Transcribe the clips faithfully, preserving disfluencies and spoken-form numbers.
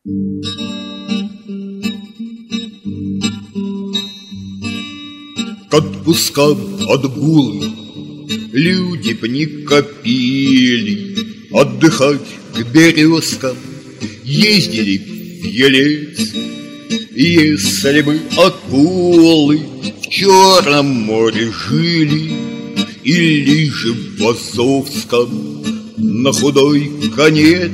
К отпускам отгулы люди б не копили, отдыхать к березкам ездили в Елец. Если бы акулы в Черном море жили, или же в Азовском на худой конец,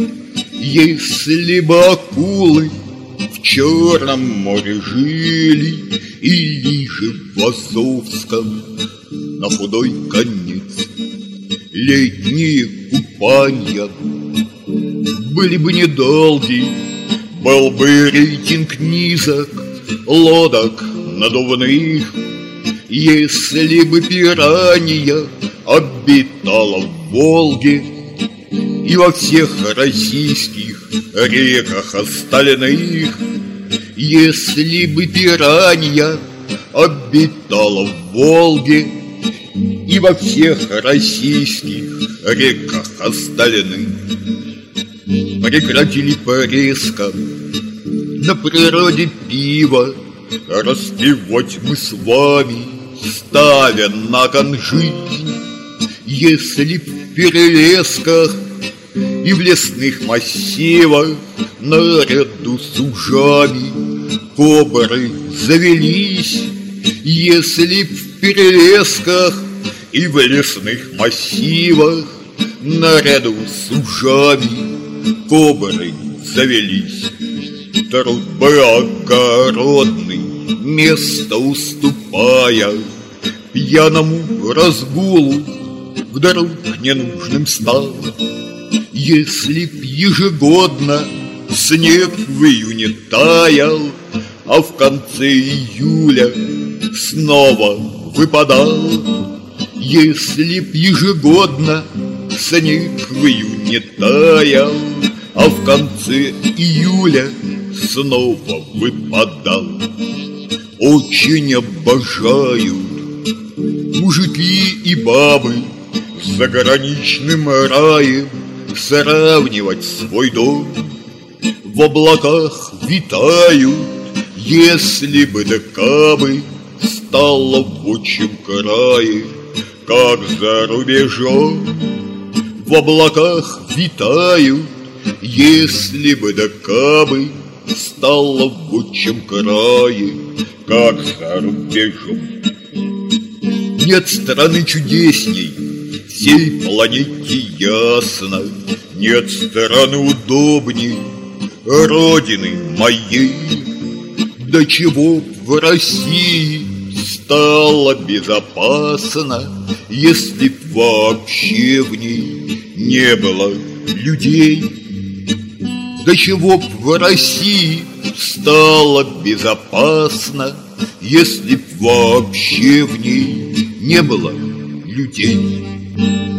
если бы акулы в Черном море жили, или же в Азовском на худой конец, летние купанья были бы недолги, был бы рейтинг низок лодок надувных, если бы пиранья обитала в Волге и во всех российских реках остальных. Если бы пиранья обитала в Волге и во всех российских реках остальных. Прекратили порезко на природе пиво распивать мы с вами, ставя на кон жизнь. Если в перелесках и в лесных массивах наряду с ужами кобры завелись, если в перелесках и в лесных массивах наряду с ужами кобры завелись, труд бы огородный место уступая пьяному разгулу вдруг ненужным стал. Если б ежегодно снег в июне таял, а в конце июля снова выпадал, если б ежегодно снег в июне таял, а в конце июля снова выпадал. Очень обожают мужики и бабы с заграничным раем сравнивать свой дом. В облаках витают, если бы да кабы стало в отчим крае, как за рубежом. В облаках витают, если бы да кабы стало в отчим крае, как за рубежом. Нет страны чудесней всей планете ясно, нет страны удобней родины моей. До чего в России стало безопасно, если б вообще в ней не было людей? До чего б в России стало безопасно, если б вообще в ней не было людей?